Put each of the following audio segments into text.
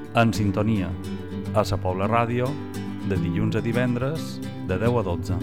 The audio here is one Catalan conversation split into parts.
En sintonia, a Sa Pobla Ràdio, de dilluns a divendres, de 10 a 12.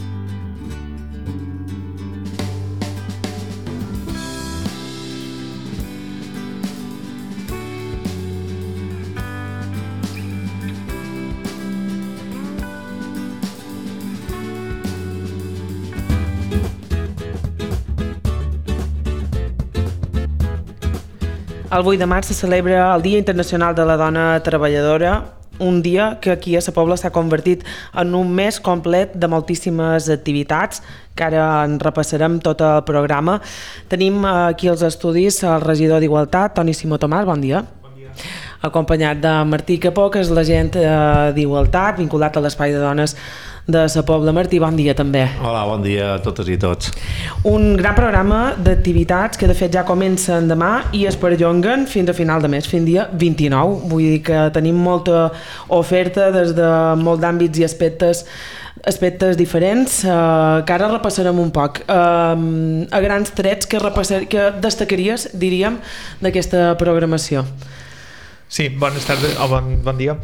El 8 de març se celebra el Dia Internacional de la Dona Treballadora, un dia que aquí a Sa Pobla s'ha convertit en un mes complet de moltíssimes activitats, que ara en repassarem tot el programa. Tenim aquí als estudis el regidor d'Igualtat, Toni Simó Tomàs, bon dia. Bon dia. Acompanyat de Martí Capó, que és l'agent d'Igualtat, vinculat a l'Espai de Dones de Sa Pobla. Martí, bon dia també. Hola, bon dia a totes i tots. Un gran programa d'activitats que de fet ja comencen demà i es perllonguen fins a final de mes, fins dia 29. Vull dir que tenim molta oferta des de molt d'àmbits i aspectes diferents, que ara repassarem un poc. A grans trets, que destacaries, diríem, d'aquesta programació? Sí, bones tardes, o bon dia.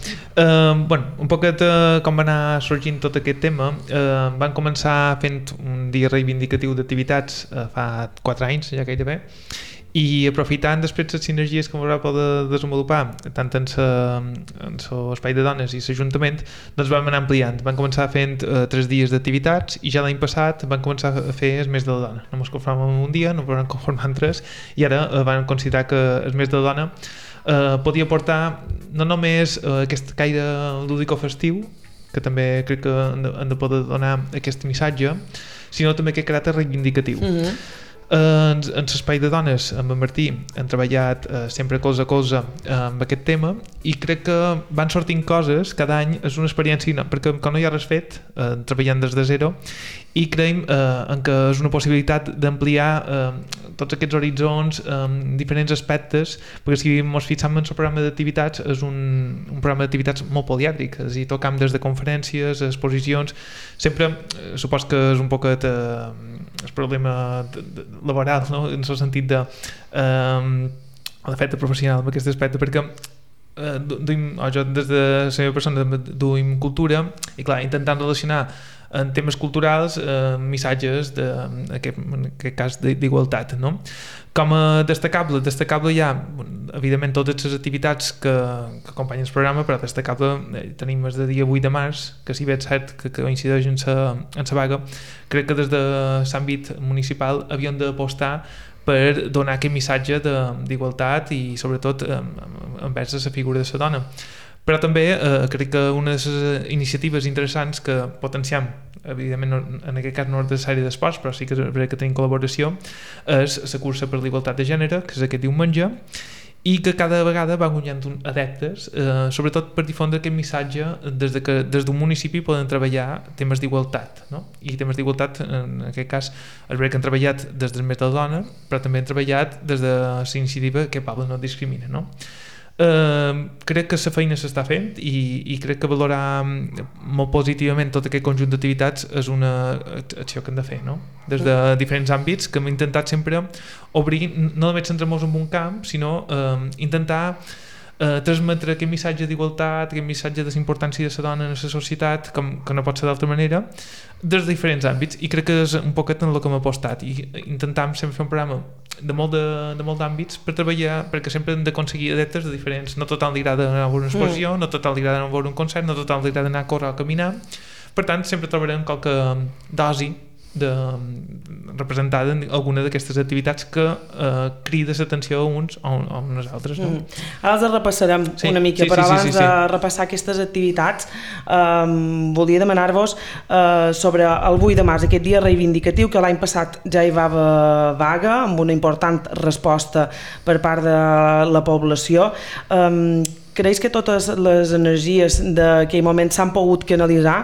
Un poquet com va anar sorgint tot aquest tema, van començar fent un dia reivindicatiu d'activitats fa 4 anys, ja gairebé, i aprofitant després les sinergies que vam poder desenvolupar tant en l'espai de dones i l'Ajuntament, doncs vam anar ampliant. Van començar fent 3 dies d'activitats i ja l'any passat van començar a fer el mes de la dona. No ens conformàvem en un dia, no ens conformàvem en 3, i ara van considerar que el mes de la dona podia portar no només aquest caire lúdico-festiu, que també crec que han de poder donar aquest missatge, sinó també aquest caràcter reivindicatiu. En l'espai de dones, amb en Martí, hem treballat sempre colze a colze amb aquest tema i crec que van sortint coses cada any. És una experiència, perquè com no hi ha res fet, treballant des de zero, i creiem en que és una possibilitat d'ampliar tots aquests horitzons, diferents aspectes, perquè si ens fixem en el programa d'activitats, és un programa d'activitats molt polièdric, és a dir, tocam des de conferències, exposicions, sempre supos que és un poquet el problema laboral, no? En el sentit de l'efecte professional en aquest aspecte, perquè jo des de la meva persona duim cultura i clar, intentant relacionar en temes culturals missatges en aquest cas d'igualtat, no? Com a destacable hi ha evidentment totes les activitats que acompanyen el programa, però destacable tenim el de dia 8 de març, que si bé és cert que coincideix en la vaga, crec que des de l'àmbit municipal havíem d'apostar per donar aquest missatge d'igualtat i sobretot envers la figura de la dona. Però també crec que una de les iniciatives interessants que potenciem, evidentment en aquest cas no és necessari d'esports, però sí que tenim col·laboració, és la cursa per l'igualtat de gènere, que és aquest diumenge, i que cada vegada va guanyant adeptes, sobretot per difondre aquest missatge que des d'un municipi poden treballar temes d'igualtat, no? I temes d'igualtat, en aquest cas, és veritat que han treballat des del mes de la dona, però també han treballat des de la iniciativa Que Poble no discrimina, no? Crec que la feina s'està fent i crec que valorar molt positivament tot aquest conjunt d'activitats és una acció que hem de fer, no? Des de diferents àmbits, que hem intentat sempre obrir, no només centrar-nos en un camp, sinó intentar transmetre aquest missatge d'igualtat, aquest missatge de la importància de la dona en la societat, que no pot ser d'altra manera, des de diferents àmbits, i crec que és un poquet en el que hem apostat, i intentam sempre fer un programa de molt d'àmbits per treballar, perquè sempre hem d'aconseguir adeptes de diferents. No tothom li agrada anar a veure una exposició, no tothom li agrada anar a veure un concert, no tothom li agrada anar a córrer o a caminar, per tant sempre trobarem qualque dosi representada en alguna d'aquestes activitats que crida l'atenció a uns o a uns altres, no? Ara els repassarem una mica, però abans de repassar aquestes activitats volia demanar-vos sobre el 8 de març, aquest dia reivindicatiu, que l'any passat ja hi va haver vaga amb una important resposta per part de la població. Creus que totes les energies d'aquell moment s'han pogut canalitzar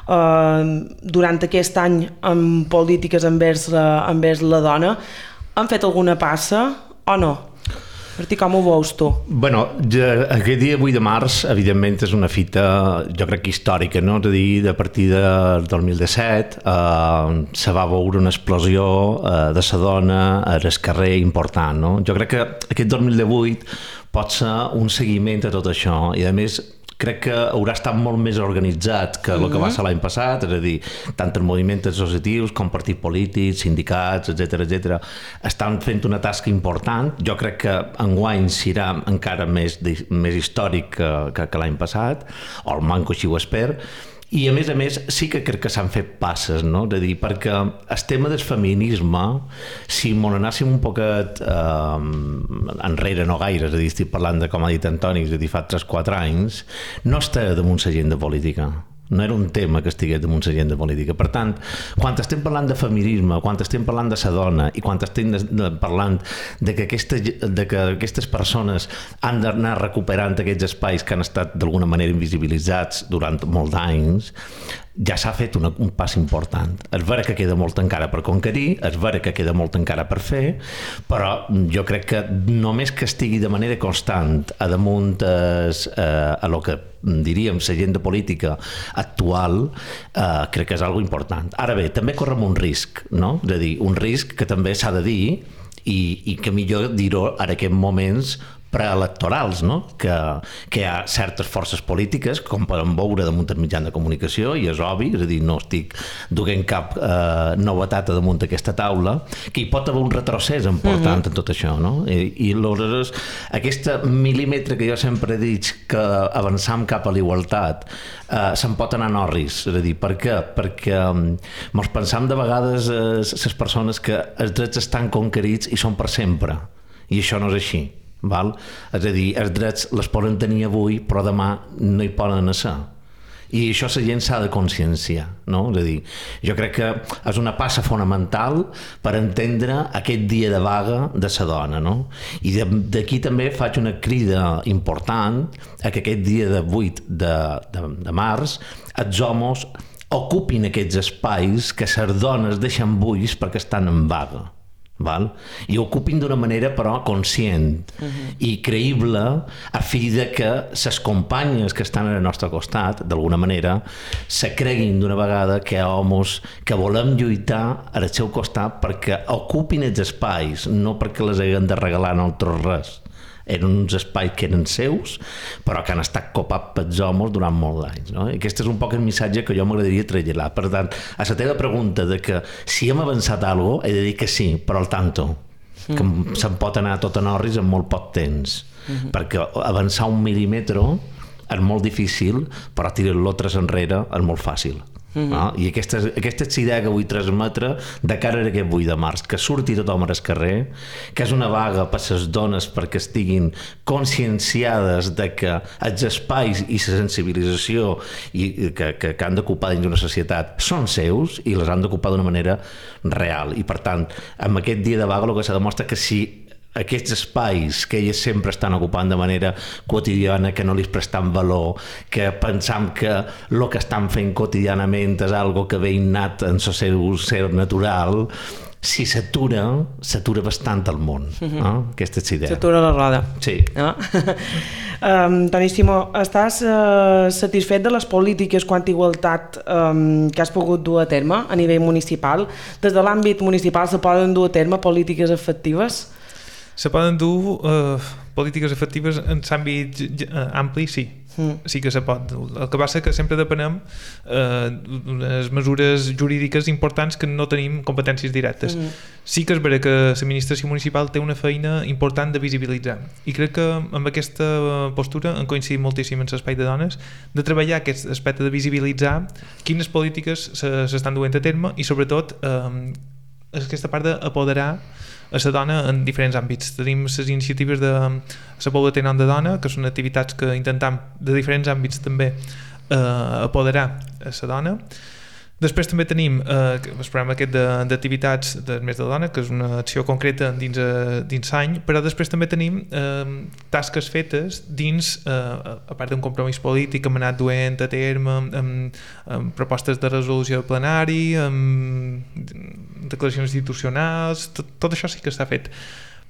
durant aquest any en polítiques envers la dona? Han fet alguna passa o no? Martí, com ho veus tu? Bueno, aquest dia 8 de març, evidentment, és una fita, jo crec que històrica, no? És a dir, a partir del 2017 se va veure una explosió de la dona al carrer important, no? Jo crec que aquest 2018 pot ser un seguiment a tot això i, a més, crec que haurà estat molt més organitzat que el que va ser l'any passat, és a dir, tant els moviments associatius com partits polítics, sindicats, etc. Estan fent una tasca important. Jo crec que enguany serà encara més històric que l'any passat, o almenys així ho espero. I a més sí que crec que s'han fet passes, no? És a dir, perquè el tema del feminisme, si m'ho anàssim un poquet enrere, no gaire, és a dir, estic parlant de, com ha dit Antoni, és a dir, fa 3-4 anys, no està damunt l'agenda política. No era un tema que estigués damunt l'agenda política. Per tant, quan estem parlant de feminisme, quan estem parlant de la dona i quan estem parlant de que aquestes persones han d'anar recuperant aquests espais que han estat d'alguna manera invisibilitzats durant molts anys, ja s'ha fet un pas important. És vera que queda molt encara per conquerir, és vera que queda molt encara per fer, però jo crec que només que estigui de manera constant a damunt a lo que diríem l'agenda política actual, crec que és algo important. Ara bé, també correm un risc, no? És a dir, un risc que també s'ha de dir i que millor dir-ho en aquests moments preelectorals, no? Que hi ha certes forces polítiques, com podem veure damunt el mitjà de comunicació, i és obvi, és a dir, no estic duent cap novetat damunt d'aquesta taula, que hi pot haver un retrocés important en tot això, no? I aleshores, aquesta mil·límetre que jo sempre he dit que avançam cap a la igualtat se'n pot anar en orris, és a dir, per què? Perquè mos pensam de vegades les persones que els drets estan conquerits i són per sempre, i això no és així. Val? És a dir, els drets les poden tenir avui, però demà no hi poden ser. I això la gent s'ha de conscienciar, no? És a dir, jo crec que és una passa fonamental per entendre aquest dia de vaga de la dona, no? I d'aquí també faig una crida important a que aquest dia de 8 de març els homes ocupin aquests espais que les dones deixen buits perquè estan en vaga. Val? I ocupin d'una manera però conscient i creïble a fi de que les companyes que estan al nostre costat d'alguna manera se creguin d'una vegada que hi ha homes que volem lluitar al seu costat perquè ocupin els espais, no perquè les hagin de regalar nosaltres res. Eren uns espais que eren seus, però que han estat copats pels homes durant molts anys, no? I aquest és un poc el missatge que jo m'agradaria traslladar. Per tant, a la teva pregunta de que si hem avançat alguna cosa, he de dir que sí, però al tanto, que se'n pot anar tot en orris en molt poc temps, perquè avançar un mil·límetre és molt difícil, però tirar-lo 3 enrere és molt fàcil. I aquesta és idea que vull transmetre de cara a aquest 8 de març, que surti tothom al carrer, que és una vaga per les dones perquè estiguin conscienciades de que els espais i la sensibilització que han d'ocupar dins d'una societat són seus i les han d'ocupar d'una manera real. I per tant, amb aquest dia de vaga el que se demostra que si aquests espais que elles sempre estan ocupant de manera quotidiana, que no li prestam valor, que pensam que el que estan fent quotidianament és algo que ve innat en el seu ser natural, si s'atura bastant el món. Aquesta és l'idea. S'atura la roda. Sí. Toni Simó, estàs satisfet de les polítiques quant a igualtat que has pogut dur a terme a nivell municipal? Des de l'àmbit municipal se poden dur a terme polítiques efectives? Se poden dur polítiques efectives en l'àmbit ampli, sí. Sí que se pot. El que passa és que sempre depenem d'unes mesures jurídiques importants que no tenim competències directes. Sí que és vera que l'administració municipal té una feina important de visibilitzar. I crec que amb aquesta postura hem coincidit moltíssim en l'espai de dones, de treballar aquest aspecte de visibilitzar quines polítiques s'estan duent a terme i sobretot aquesta part d'apoderar a la dona en diferents àmbits. Tenim les iniciatives de la Paula té nom de dona, que són activitats que intentam de diferents àmbits també apoderar a la dona. Després també tenim el programa aquest d'activitats del mes de la dona, que és una acció concreta dins l'any, però després també tenim tasques fetes dins, a part d'un compromís polític que hem anat duent a terme, amb propostes de resolució de plenari, amb declaracions institucionals, tot això sí que està fet.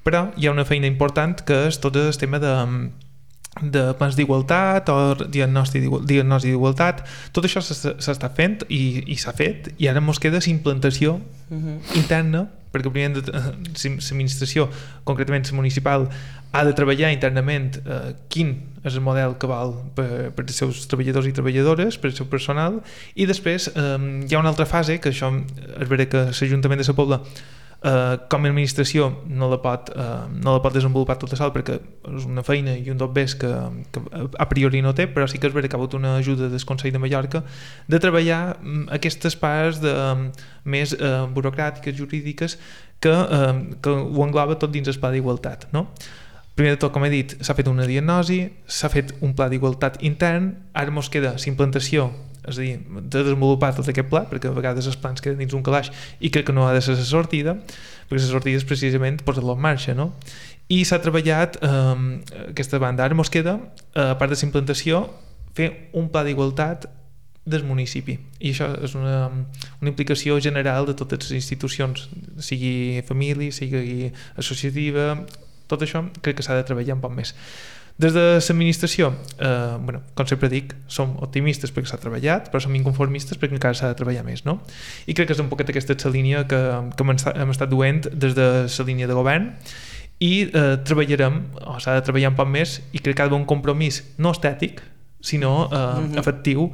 però hi ha una feina important que és tot el tema de plans d'igualtat o diagnosi d'igualtat. Tot això s'està fent i s'ha fet, i ara ens queda implantació interna, perquè primer l'administració, concretament la municipal, ha de treballar internament quin és el model que val per als seus treballadors i treballadores, per al seu personal, i després hi ha una altra fase, que això és vera que l'Ajuntament de la Pobla com a administració no la pot desenvolupar tota sola, perquè és una feina i un dobbers que a priori no té, però sí que és vera que ha hagut una ajuda del Consell de Mallorca de treballar aquestes parts més burocràtiques, jurídiques, que ho engloba tot dins el pla d'igualtat, no? Primer de tot, com he dit, s'ha fet una diagnosi, s'ha fet un pla d'igualtat intern, ara ens queda l'implantació, és a dir, de desenvolupar tot aquest pla, perquè a vegades els plans queden dins un calaix i crec que no ha de ser la sortida, perquè la sortida és precisament posar-lo en marxa, no? I s'ha treballat aquesta banda. Ara ens queda, a part de la implantació, fer un pla d'igualtat del municipi, i això és una implicació general de totes les institucions, sigui família, sigui associativa, tot això crec que s'ha de treballar un poc més. Des de l'administració, com sempre dic, som optimistes perquè s'ha treballat, però som inconformistes perquè encara s'ha de treballar més, no? I crec que és un poquet aquesta la línia que hem estat duent des de la línia de govern, i treballarem, o s'ha de treballar un poc més, i crec que ha d'haver un compromís no estètic, sinó efectiu,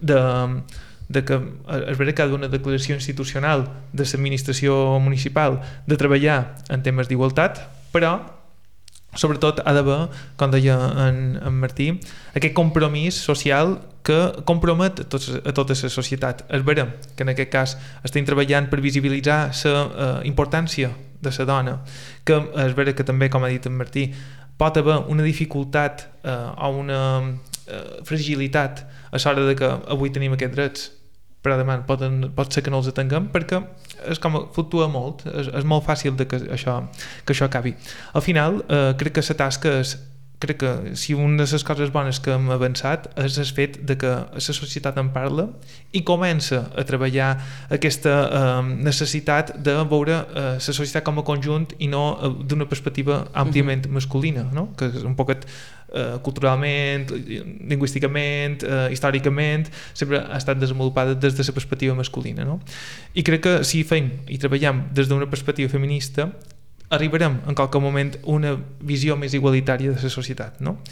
de que és vera que ha d'haver una declaració institucional de l'administració municipal de treballar en temes d'igualtat, però sobretot ha d'haver, com deia en Martí, aquest compromís social que compromet a tota la societat. És vera que en aquest cas estem treballant per visibilitzar la importància de la dona, que és vera que també, com ha dit en Martí, pot haver una dificultat o una fragilitat a l'hora de que avui tenim aquests drets, però demà pot ser que no els tinguem, perquè és com fluctua molt, és molt fàcil que això acabi. Al final, crec que la tasca és, crec que si una de les coses bones que hem avançat és el fet de que la societat en parla i comença a treballar aquesta necessitat de veure la societat com a conjunt i no d'una perspectiva àmpliament masculina, no? Que és un poquet culturalment, lingüísticament, històricament, sempre ha estat desenvolupada des de la perspectiva masculina, no? I crec que si fem i treballem des d'una perspectiva feminista, arribarem en qualque moment a una visió més igualitària de la societat, no?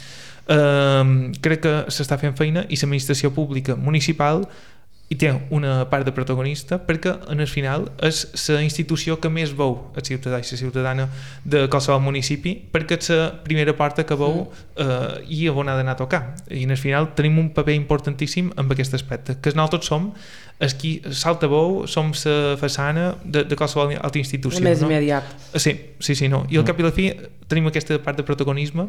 Crec que s'està fent feina i l'administració pública municipal i té una part de protagonista, perquè en el final és la institució que més veu el ciutadà i la ciutadana de qualsevol municipi, perquè és la primera porta que veu i on ha d'anar a tocar, i en el final tenim un paper importantíssim en aquest aspecte, que nosaltres som els qui salta veu, som la façana de qualsevol altra institució, més no? immediat. Sí, no. I al cap i la fi tenim aquesta part de protagonisme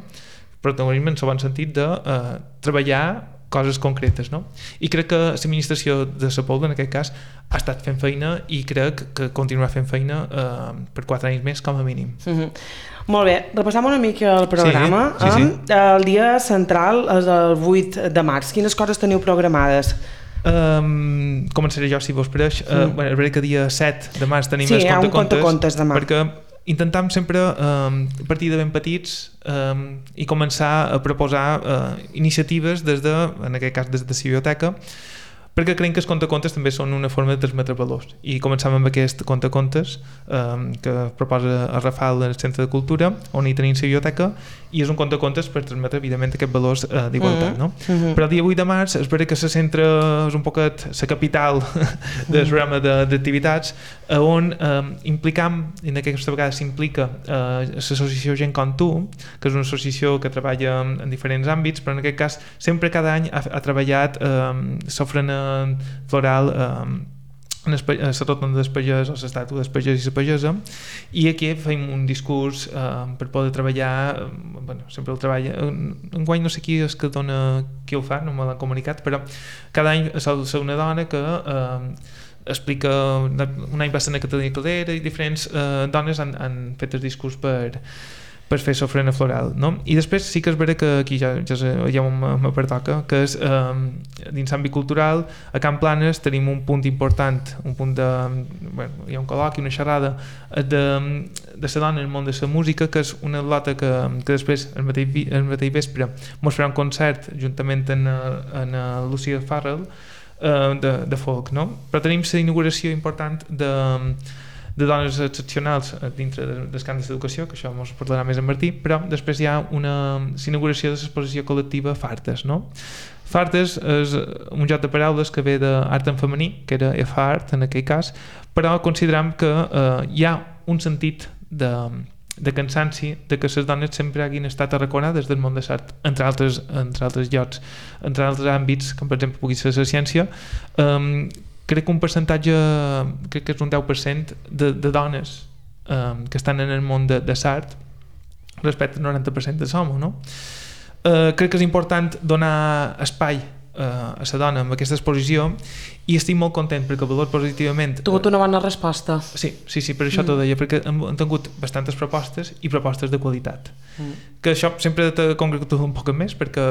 en el bon sentit de treballar coses concretes, no? I crec que l'administració de la Pobla, en aquest cas, ha estat fent feina i crec que continuarà fent feina per 4 anys més, com a mínim. Molt bé, repassam una mica el programa. Sí. El dia central és el 8 de març. Quines coses teniu programades? Començaré jo, si vos pareix. És veritat que dia 7 de març tenim el contacontes demà. Perquè intentem sempre partir de ben petits i començar a proposar iniciatives des de, en aquest cas des de la biblioteca, perquè creiem que els contacontes també són una forma de transmetre valors, i començam amb aquest contacontes que proposa el Rafal del Centre de Cultura, on hi tenim la biblioteca, i és un contacontes per transmetre evidentment aquests valors d'igualtat, no? Però el dia 8 de març és veritat que se centra, és un poquet la capital del programa d'activitats, on implicam, i en aquesta vegada s'implica l'associació Gent com Tu, que és una associació que treballa en diferents àmbits, però en aquest cas sempre cada any ha treballat l'ofrena floral la rotonda del pagès, o l'estàtua del pagès i la pagesa, i aquí fem un discurs per poder treballar, sempre el treball, enguany no sé qui és que dona, qui ho fa, no me l'han comunicat, però cada any sol ser una dona que explica, un any va ser a Catalunya Caldera i diferents dones han fet el discurs per fer l'ofrena floral, no? I després sí que és vera que aquí ja me pertoca, que és dins l'àmbit cultural, a Can Planes tenim un punt important, un punt de, hi ha un col·loqui, una xerrada de la dona en el món de la música, que és una lota que després, el mateix vespre, mos farà un concert juntament amb Lucia Farrell de folk, no? Però tenim la inauguració important de dones excepcionals dintre del camp de l'educació, que això ens parlarà més en Martí, però després hi ha l'inauguració de l'exposició col·lectiva Fartes, no? Fartes és un joc de paraules que ve d'art en femení, que era F-art en aquell cas, però consideram que hi ha un sentit de cansanci de que les dones sempre hagin estat arraconades del món de l'art, entre altres llocs, entre altres àmbits, com per exemple pugui ser la ciència. Crec que un percentatge, crec que és un 10% de dones que estan en el món de l'art respecte al 90% de l'home, no? Crec que és important donar espai a la dona amb aquesta exposició i estic molt content perquè valor positivament... Ha tingut una bona resposta. Sí, per això t'ho deia, perquè hem tingut bastantes propostes i propostes de qualitat. Que això sempre t'ha concretat un poc més perquè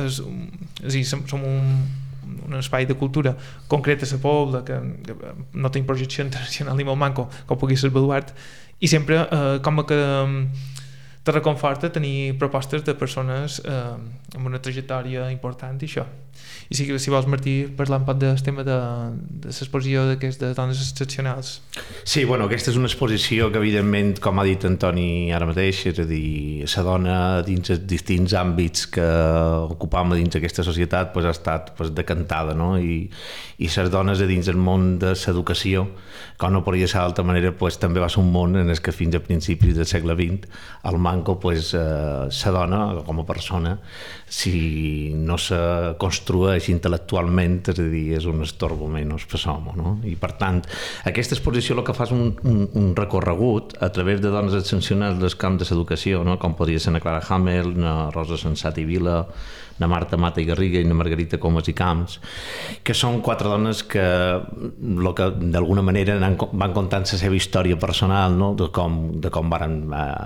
som un espai de cultura concret a la Pobla que no té projecció internacional ni molt manco com pugui ser Baluart, i sempre com que te reconforta tenir propostes de persones amb una trajectòria important i això. I si vols, Martí, parlar un poc del tema de l'exposició d'aquestes dones excepcionals. Sí, bueno, aquesta és una exposició que evidentment, com ha dit Antoni ara mateix, és a dir, la dona dins els distints àmbits que ocupam dins d'aquesta societat ha estat decantada, no? I les dones dins del món de l'educació, com no podria ser d'altra manera, també va ser un món en el que fins a principis del segle XX al manco, la dona com a persona, si no se construeix intel·lectualment, és a dir, és un estorbo menys per l'home, no? I per tant, aquesta exposició el que fa és un recorregut a través de dones excepcionals del camp de l'educació, no? Com podria ser na Clara Hamel, na Rosa Sensat i Vila, na Marta Mata i Garriga i na Margarita Comas i Camps, que són 4 dones que d'alguna manera van contant la seva història personal, no? de com varen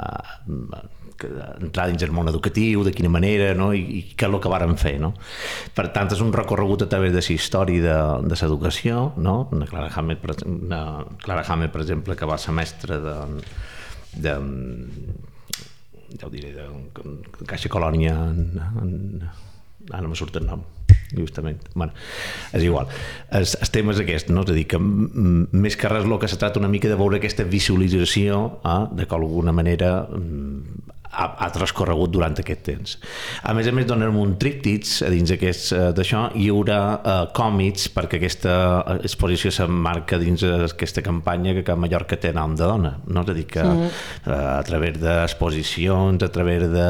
entrar dins el món educatiu, de quina manera, no? I què és el que varen fer, no? Per tant, és un recorregut a través de la història de l'educació, no? Na Clara Hamel, per exemple, que va ser mestra de ja ho diré, de Caixa Colònia, ara no me surt el nom, justament. Bueno, és igual. El tema és aquest, no? És a dir, que més que res el que se tracta una mica de veure aquesta visualització de que d'alguna manera ha transcorregut durant aquest temps. A més, donem un tríptics a dins d'això, hi haurà còmics perquè aquesta exposició s'emmarca dins aquesta campanya que a Mallorca té nom de dona, no? És a dir, que a través d'exposicions, a través de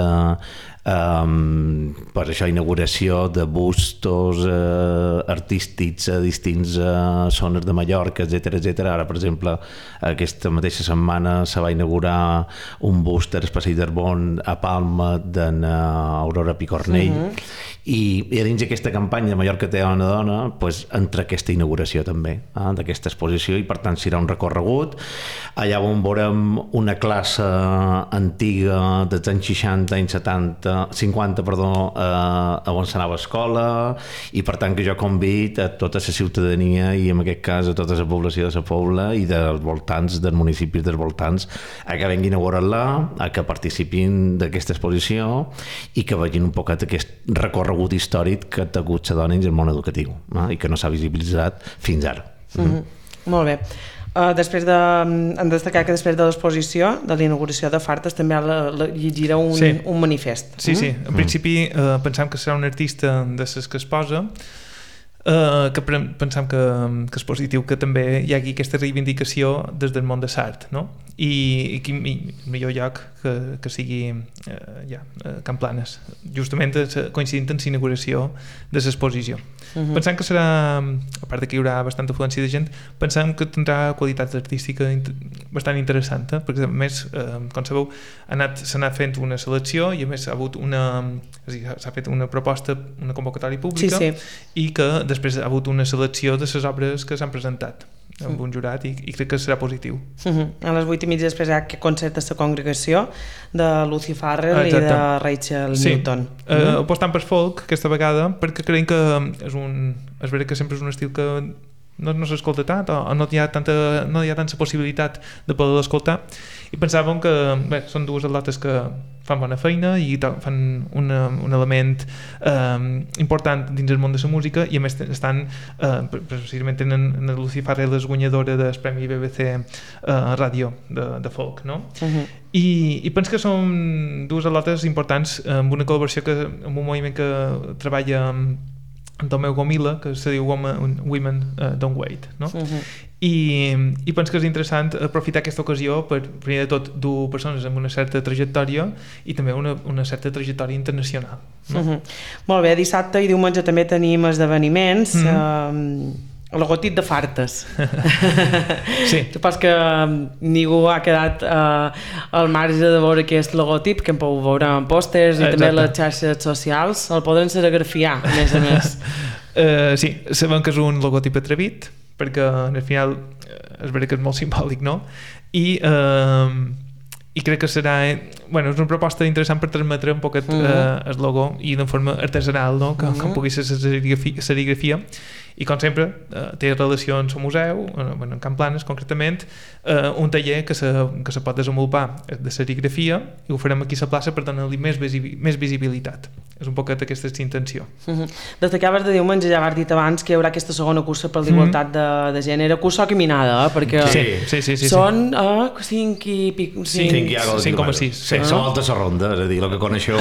per això inauguració de bustos artístics a distints zones de Mallorca, etc. Ara, per exemple, aquesta mateixa setmana se va inaugurar un bust del Passeig d'Arbon a Palma d'Aurora Picornell, i dins d'aquesta campanya de Mallorca té dona, entra aquesta inauguració també d'aquesta exposició, i per tant serà un recorregut allà on veurem una classe antiga dels anys 60, anys 50, on s'anava a escola, i per tant que jo convido a tota la ciutadania i en aquest cas a tota la població de la Pobla i dels voltants, dels municipis dels voltants, a que venguin a veure-la, a que participin d'aquesta exposició i que vegin un poquet aquest recorregut històric que ha tingut la dona dins el món educatiu i que no s'ha visibilitzat fins ara. Molt bé. Hem de destacar que després de l'exposició, de la inauguració de Fartes, també llegirà un manifest. Sí. En principi pensam que serà un artista de les que es posa, que pensam que és positiu que també hi hagi aquesta reivindicació des del món de l'art, no? I el millor lloc que sigui Can Planes, justament coincidint amb l'inauguració de l'exposició. Pensam que serà, a part que hi haurà bastanta afluència de gent, pensam que tindrà qualitat artística bastant interessant, perquè a més, com sabeu, s'ha anat fent una selecció i a més s'ha fet una proposta, una convocatòria pública, i que després ha hagut una selecció de les obres que s'han presentat amb un jurat, i crec que serà positiu. A les 8:30 després hi ha aquest concert a la congregació de Lucy Farrell i de Rachel Newton. Apostant per folk aquesta vegada, perquè creiem que és veritat que sempre és un estil que no s'escolta tant o no hi ha tanta possibilitat de poder escoltar, i pensàvem que són dues atletes que fan bona feina i fan un element important dins el món de la música, i a més estan precisament tenen Lucy Farrell, és guanyadora del Premi BBC Ràdio de folk, no? I penso que són dues atletes importants amb una col·laboració amb un moviment que treballa amb Tomeu Gomila, que se diu Women Don't Wait, no? I penso que és interessant aprofitar aquesta ocasió per, primer de tot, dur persones amb una certa trajectòria i també una certa trajectòria internacional, no? Molt bé, dissabte i diumenge també tenim esdeveniments, logotip de Fartes. Sí. Supos que ningú ha quedat al marge de veure aquest logotip, que en podeu veure en pòsters i també les xarxes socials. El podran serigrafiar, a més a més. Sí, sabem que és un logotip atrevit, perquè al final és veritat que és molt simbòlic, no? I crec que serà és una proposta interessant per transmetre un poquet el logo i d'una forma artesanal, no? Com pugui ser la serigrafia, i com sempre té relació amb el museu, en Can Planes concretament, un taller que se pot desenvolupar de serigrafia, i ho farem aquí a la plaça per donar-li més visibilitat. És un poquet aquesta intenció. Destacaves de diumenge, ja vas dit abans que hi haurà aquesta segona cursa per l'igualtat de gènere, cursa caminada, perquè són 5 i pic... 5,6. Sí, la volta a la ronda, és a dir, el que coneixeu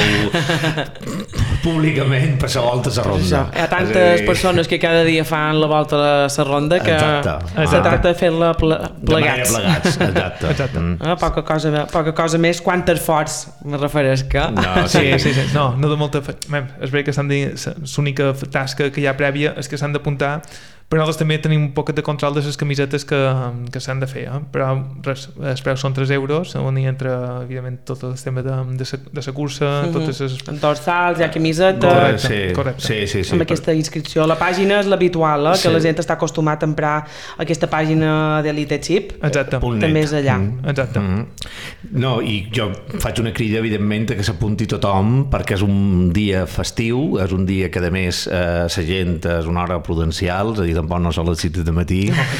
públicament per la volta a la ronda. Hi ha tantes persones que cada dia fan la volta a la ronda que se tracta de fer-la plegats. Exacte. Poca cosa més, quant esforç me refereix que... No de molta... És veritat que l'única tasca que hi ha prèvia és que s'han d'apuntar, però nosaltres també tenim un poc de control de les camisetes que s'han de fer, però res, els preus són 3 euros, on hi entra evidentment tot el tema de la cursa, totes les... dorsals, hi ha camisetes... Correcte. Sí. Amb aquesta inscripció. La pàgina és l'habitual, que la gent està acostumat a emprar aquesta pàgina d'Elite Chip. Exacte. També és allà. Exacte. No, i jo faig una crida, evidentment, que s'apunti tothom, perquè és un dia festiu, és un dia que, a més, la gent és una hora prudencial, és a dir, tampoc no són les 6 de matí,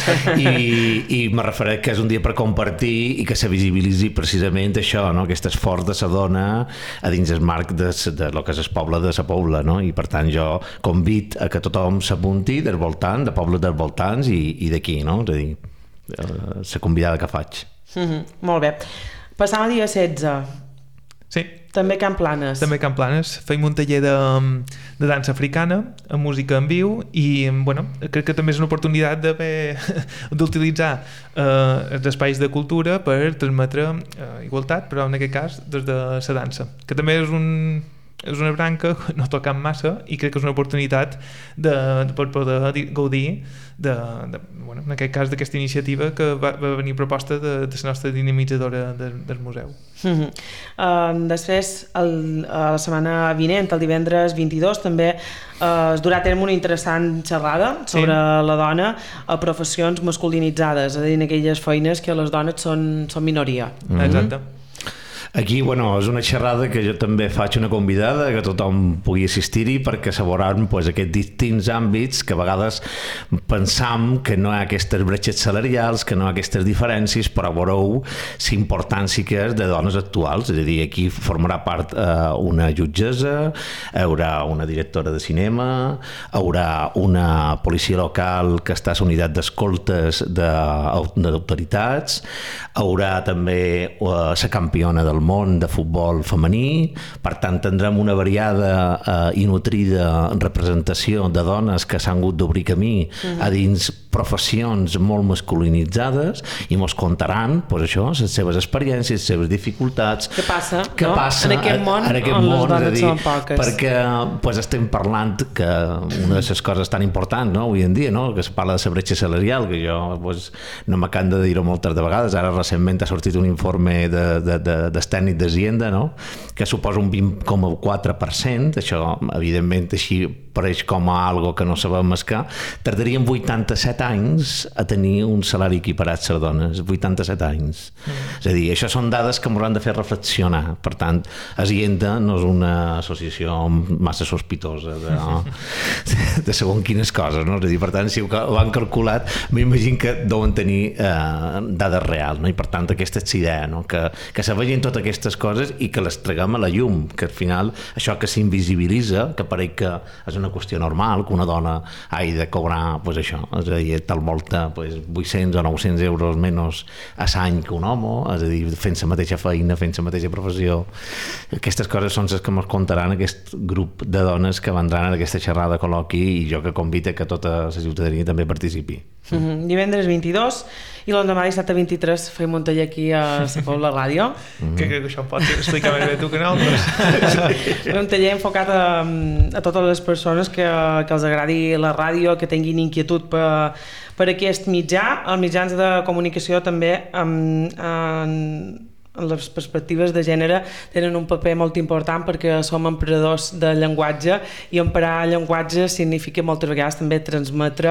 i me refereix que és un dia per compartir i que se visibilitzi precisament això, no? Aquest esforç de la dona a dins el marc de lo que és el poble de la Pobla, no? I per tant jo convit a que tothom s'apunti del voltant, de pobles dels voltants i d'aquí, no? És a dir, la convidada que faig. Molt bé. Passant al dia 16. Sí. També Can Planes. Feim un taller de dansa africana, amb música en viu, i crec que també és una oportunitat d'utilitzar els espais de cultura per transmetre igualtat, però en aquest cas des de la dansa, que també és una branca que no tocam massa, i crec que és una oportunitat per poder gaudir en aquest cas d'aquesta iniciativa que va venir proposta de la nostra dinamitzadora del museu. Després, la setmana vinent, el divendres 22, també es durà a terme una interessant xerrada sobre la dona a professions masculinitzades, és a dir, en aquelles feines que les dones són minoria. Exacte. Aquí, és una xerrada que jo també faig una convidada, que tothom pugui assistir-hi, perquè s'aboraran aquests distints àmbits que a vegades pensam que no hi ha aquestes bretxes salarials, que no hi ha aquestes diferències, però veureu la importància que és de dones actuals. És a dir, aquí formarà part una jutgessa, hi haurà una directora de cinema, hi haurà una policia local que està a la unitat d'escoltes d'autoritats, hi haurà també la campiona del món de futbol femení. Per tant, tindrem una variada i nutrida representació de dones que s'han hagut d'obrir camí a dins professions molt masculinitzades, i mos contaran això, les seves experiències, les seves dificultats. Què passa en aquest món on les dones són poques? Perquè estem parlant que una de les coses tan importants avui en dia, que es parla de la bretxa salarial, que jo no m'acabo de dir-ho moltes de vegades. Ara recentment ha sortit un informe del tècnic d'Hacienda, que suposa un 20,4%. Això, evidentment, així pareix com a algo que no sabem mescar. Tardaríem 87 anys a tenir un salari equiparat a les dones, 87 anys. És a dir, això són dades que m'hauran de fer reflexionar. Per tant, Asienda no és una associació massa sospitosa de segons quines coses, no? És a dir, per tant, si ho han calculat, m'imagino que deuen tenir dades reals, no? I per tant, aquesta és l'idea, no? Que se vegin totes aquestes coses i que les traguem a la llum, que al final això que s'invisibilitza, que pareix que és una qüestió normal, que una dona hagi de cobrar, pues això, és a dir, tal volta, pues, 800 o 900 euros menys a l'any que un home, és a dir, fent la mateixa feina, fent la mateixa professió. Aquestes coses són les que ens contaran aquest grup de dones que vendran a aquesta xerrada col·loqui i jo que convite que tota la ciutadania també participi. Divendres 22 i l'endemà dissabte 23 fem un taller aquí a la Pobla Ràdio. Que crec que això em pots explicar més bé tu que nosaltres. Un taller enfocat a totes les persones que els agradi la ràdio, que tinguin inquietud per aquest mitjà. Els mitjans de comunicació també les perspectives de gènere tenen un paper molt important perquè som emprenedors de llenguatge i emprar llenguatge significa moltes vegades també transmetre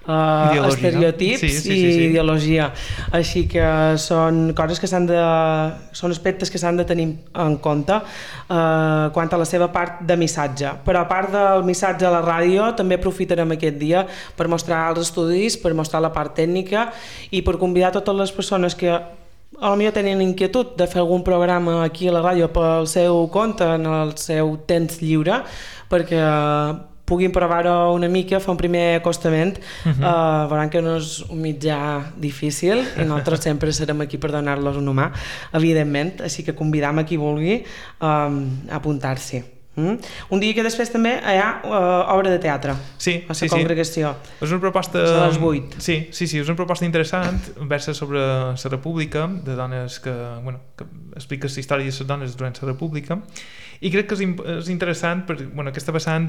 estereotips i ideologia. Així que són coses que són aspectes que s'han de tenir en compte quant a la seva part de missatge. Però a part del missatge a la ràdio també aprofitarem aquest dia per mostrar els estudis, per mostrar la part tècnica i per convidar totes les persones que potser tenen inquietud de fer algun programa aquí a la ràdio pel seu compte, en el seu temps lliure, perquè puguin provar-ho una mica, fer un primer acostament. Veuran que no és un mitjà difícil i nosaltres sempre serem aquí per donar-los una mà, evidentment, així que convidam a qui vulgui a apuntar-s'hi. Un dia que després també hi ha obra de teatre a la congregació. És una proposta... A les 8. Sí, és una proposta interessant, versa sobre la república, de dones que explica la història de les dones durant la república, i crec que és interessant perquè aquesta vessant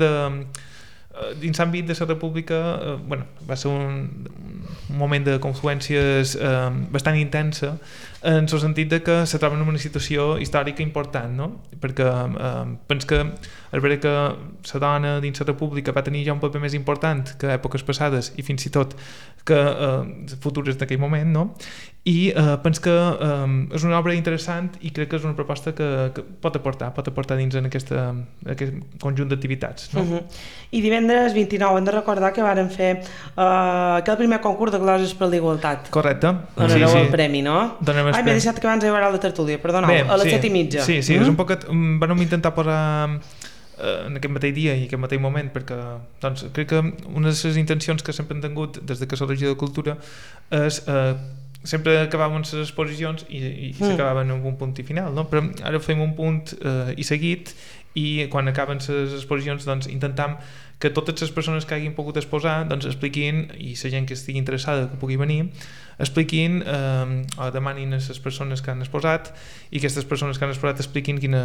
dins l'àmbit de la república va ser un moment de confluències bastant intensa en el sentit de que se troben en una situació històrica important, no? Perquè penso que és vera que la dona dins la república va tenir ja un paper més important que èpoques passades i fins i tot que futures d'aquell moment, no? I penso que és una obra interessant i crec que és una proposta que pot aportar dins en aquest conjunt d'activitats, no? I divendres 29 hem de recordar que varen fer aquell primer concurs de gloses per l'igualtat. Correcte. Donareu el premi, no? M'he deixat que abans hi haurà la tertúlia, perdoneu, a les 7:30. Sí, és un poquet... Vam intentar posar en aquest mateix dia i aquest mateix moment perquè crec que una de les intencions que sempre hem tingut des que soc regidor de Cultura és sempre acabàvem les exposicions i s'acabaven amb un punt i final, no? Però ara fem un punt i seguit i quan acaben les exposicions intentam que totes les persones que hagin pogut exposar expliquin, i la gent que estigui interessada que pugui venir, expliquin o demanin a les persones que han exposat i aquestes persones que han exposat expliquin en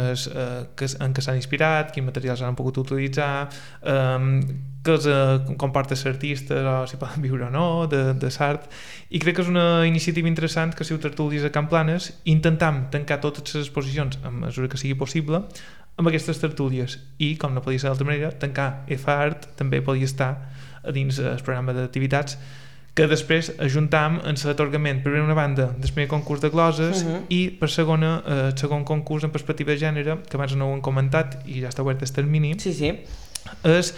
què s'han inspirat, quins materials han pogut utilitzar, què els comporta ser artistes o si poden viure o no de l'art, i crec que és una iniciativa interessant que si ho tertulis a Can Planes intentam tancar totes les exposicions a mesura que sigui possible amb aquestes tertúlies i, com no podia ser d'altra manera, tancar EFART també podia estar dins el programa d'activitats que després ajuntam en l'atorgament per una banda del primer concurs de gloses i per segona el segon concurs en perspectiva de gènere, que abans no ho hem comentat i ja està obert el termini. És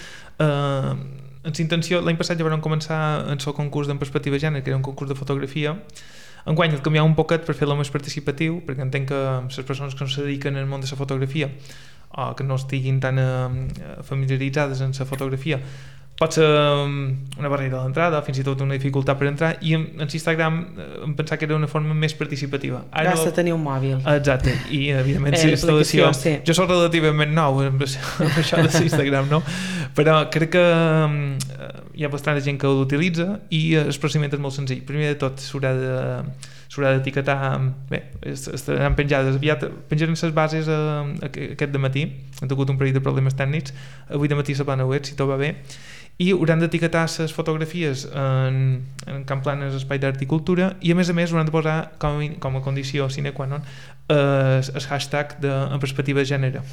en intenció, l'any passat ja vam començar en el concurs en perspectiva de gènere, que era un concurs de fotografia. Enguany el canviar un poquet per fer-lo més participatiu, perquè entenc que les persones que no se dediquen al món de la fotografia o que no estiguin tan familiaritzades amb la fotografia pot ser una barrera a l'entrada, fins i tot una dificultat per entrar, i en Instagram em pensava que era una forma més participativa. Basta tenir un mòbil. Exacte, i evidentment l'instal·lació... Jo soc relativament nou amb això de l'Instagram, no? Però crec que hi ha bastant gent que l'utilitza i el procediment és molt senzill. Primer de tot s'haurà d'etiquetar, estaran penjades aviat, penjarem les bases aquest dematí, han tingut un parell de problemes tècnics, avui dematí se van a web si tot va bé, i hauran d'etiquetar les fotografies en Can Planes Espai d'Art i Cultura i a més hauran de posar com a condició sine qua non el hashtag en perspectiva de gènere.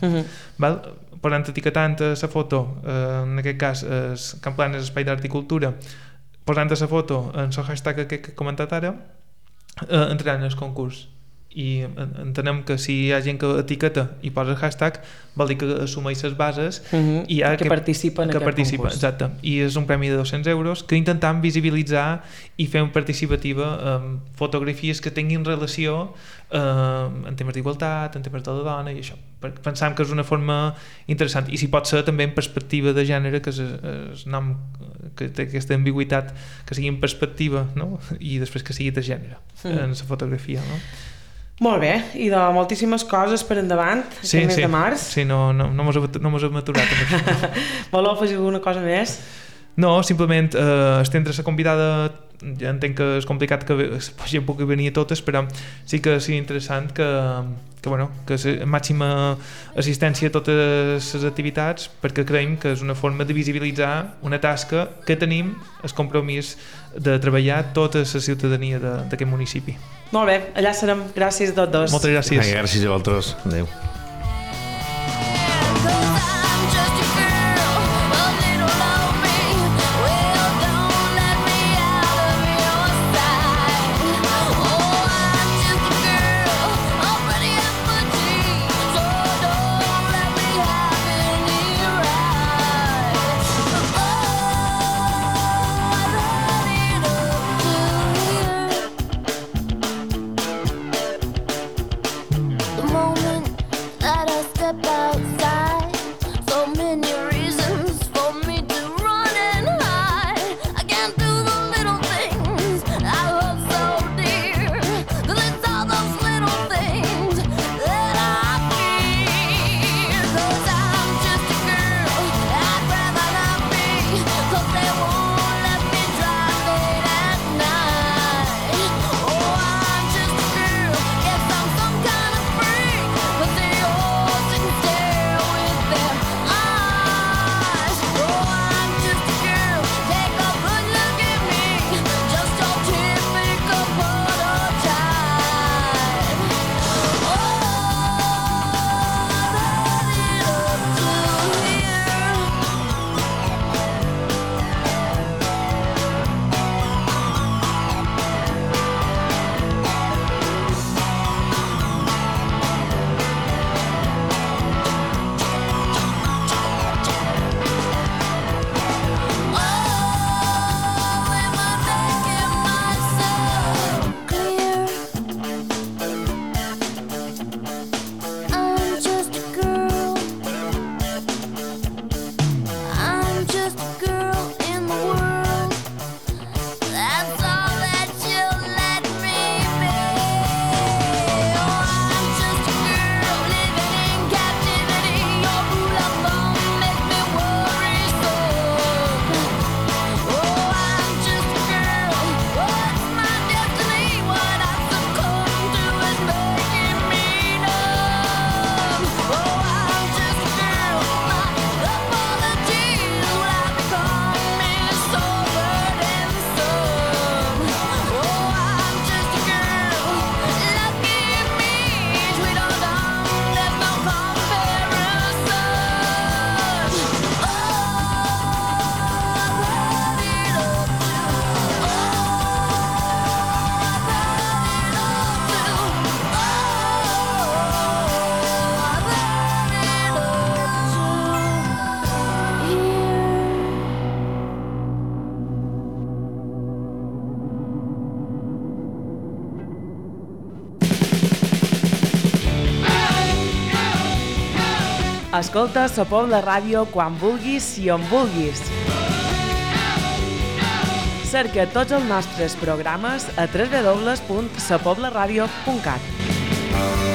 Podran etiquetant la foto, en aquest cas Can Planes Espai d'Art i Cultura, posant la foto en el hashtag aquest que he comentat ara, entraran en el concurs. I entenem que si hi ha gent que etiqueta i posa el hashtag vol dir que assumeix les bases i que participa en aquest concurs. Exacte. I és un premi de 200 euros que intentem visibilitzar i fer participativa fotografies que tinguin relació en temes d'igualtat, en temes de la dona i això. Pensam que és una forma interessant i si pot ser també en perspectiva de gènere, que és el nom que té aquesta ambigüitat, que sigui en perspectiva, no? I després que sigui de gènere en la fotografia, no? Molt bé, i de moltíssimes coses per endavant, aquest mes de març. Sí, no mos hem aturat amb això. Voleu afegir alguna cosa més? No, simplement estendre la convidada, ja entenc que és complicat que gent pugui venir a totes, però sí que sigui interessant que màxima assistència a totes les activitats, perquè creiem que és una forma de visibilitzar una tasca que tenim, el compromís de treballar tota la ciutadania d'aquest municipi. Molt bé, allà serem. Gràcies a tots dos. Moltes gràcies. Gràcies a vosaltres. Adéu. Escolta Sa Pobla Ràdio quan vulguis i on vulguis. Cerca tots els nostres programes a www.sapoblaradio.cat.